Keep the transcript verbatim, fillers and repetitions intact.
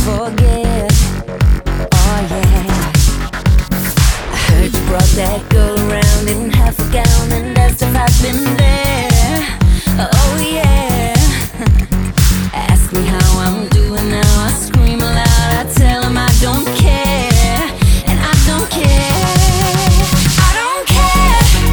forget. Oh yeah, I heard you brought that girl